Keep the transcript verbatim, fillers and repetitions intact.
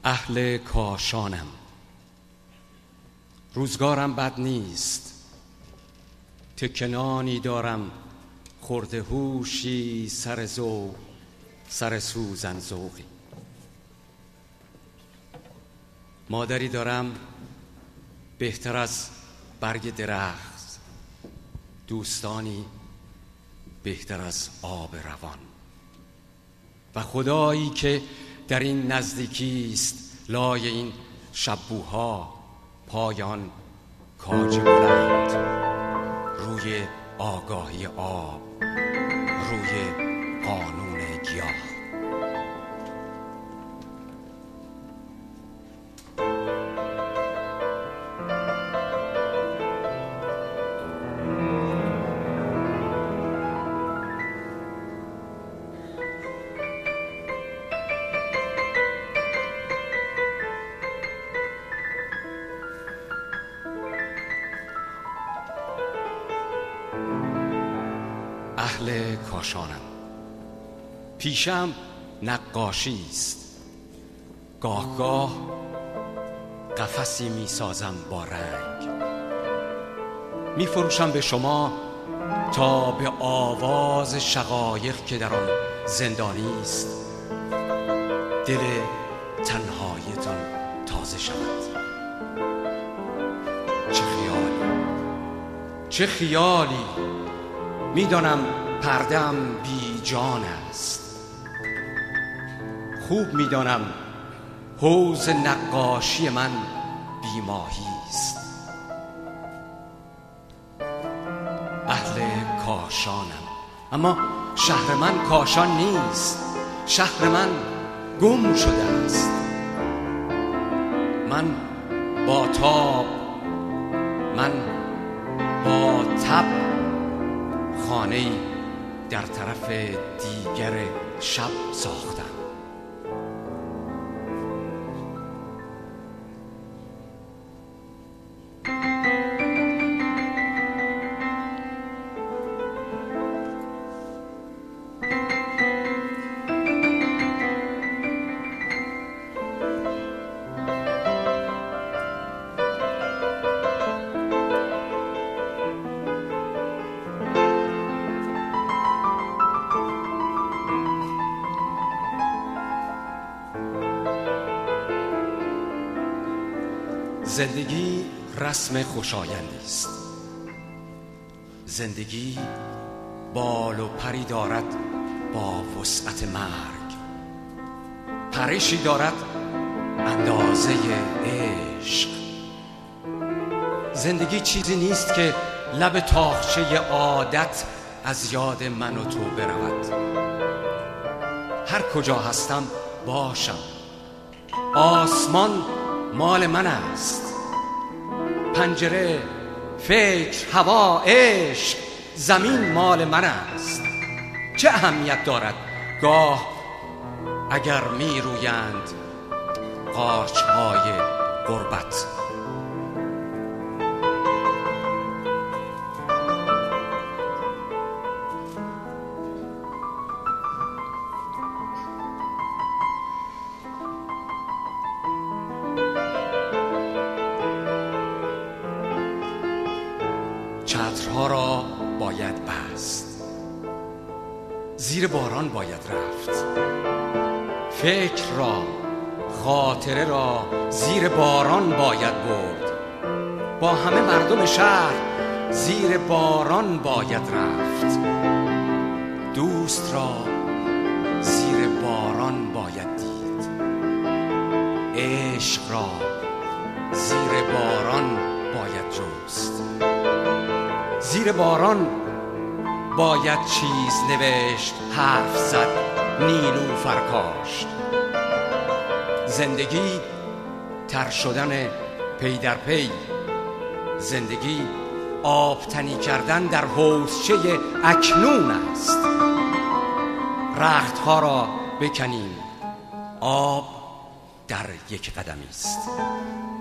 اهل کاشانم، روزگارم بد نیست، تکنانی دارم، خورده هوشی، سر ذوق، سر سوزن ذوقی. مادری دارم بهتر از برگ درخت، دوستانی بهتر از آب روان، و خدایی که در این نزدیکی است، لای این شبوها پایان کاج بلند، روی آگاهی آب، روی قانون گیاه. اهل کاشانم، پیشم نقاشی است، گاه گاه قفسی می سازم با رنگ، می فروشم به شما تا به آواز شقایق که در آن زندانی است، دل تنهایتان تازه شود. چه خیالی، چه خیالی، میدانم پرده‌ام بی جان است، خوب میدانم حوض نقاشی من بی ماهی است. اهل کاشانم، اما شهر من کاشان نیست، شهر من گم شده است. من با تاب، من با تب خانه‌ای در طرف دیگر شب ساختم. زندگی رسم خوشایندی است، زندگی بال و پری دارد با وسعت مرگ، پرشی دارد اندازه عشق. زندگی چیزی نیست که لب تاخچه عادت از یاد من و تو برود. هر کجا هستم باشم، آسمان مال من است، پنجره، فکر، هوا، عشق، زمین مال من است. چه اهمیت دارد گاه اگر می رویند قارچ‌های غربت؟ چترها را باید بست، زیر باران باید رفت، فکر را، خاطره را زیر باران باید برد، با همه مردم شهر زیر باران باید رفت، دوست را زیر باران باید دید، عشق را زیر باران باید جست، زیر باران باید چیز نوشت، حرف زد، نیلوفر کاشت. زندگی تر شدن پی در پی، زندگی آبتنی کردن در حوضچه اکنون است. رختها را بکنیم، آب در یک قدمی است.